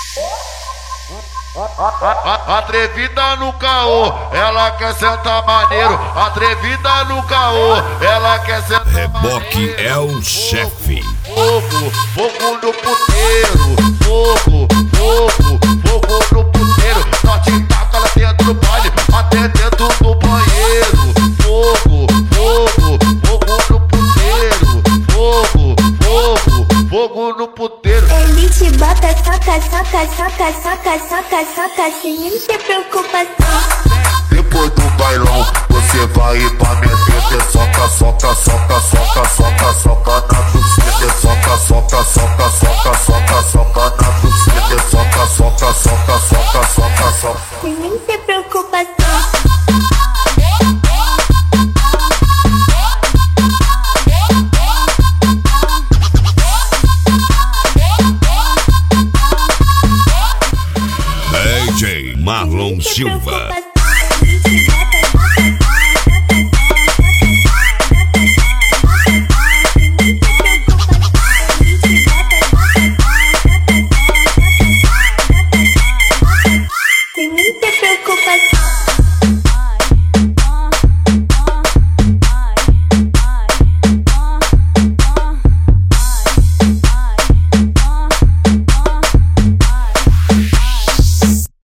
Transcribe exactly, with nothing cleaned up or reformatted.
Atrevida no caô, ela quer sentar maneiro. Atrevida no caô, ela quer sentar Reboque maneiro. é o chefe. Fogo, fogo no puteiro. Fogo, fogo, fogo no puteiro. Nós te taca lá dentro do baile, até dentro do banheiro. Fogo, fogo, fogo no puteiro. Fogo, fogo, fogo no puteiro. Ele te bota, soca, soca, soca, soca, soca, soca, sem nem ter preocupação. Depois do bailão, você vai ir pra minha teta. Soca, soca, soca, soca, soca, soca na buceta. Soca, soca, soca, soca, soca, soca na buceta. Soca, soca, soca, soca, soca, soca. Sem nem ter preocupação. D J Marlon Silva.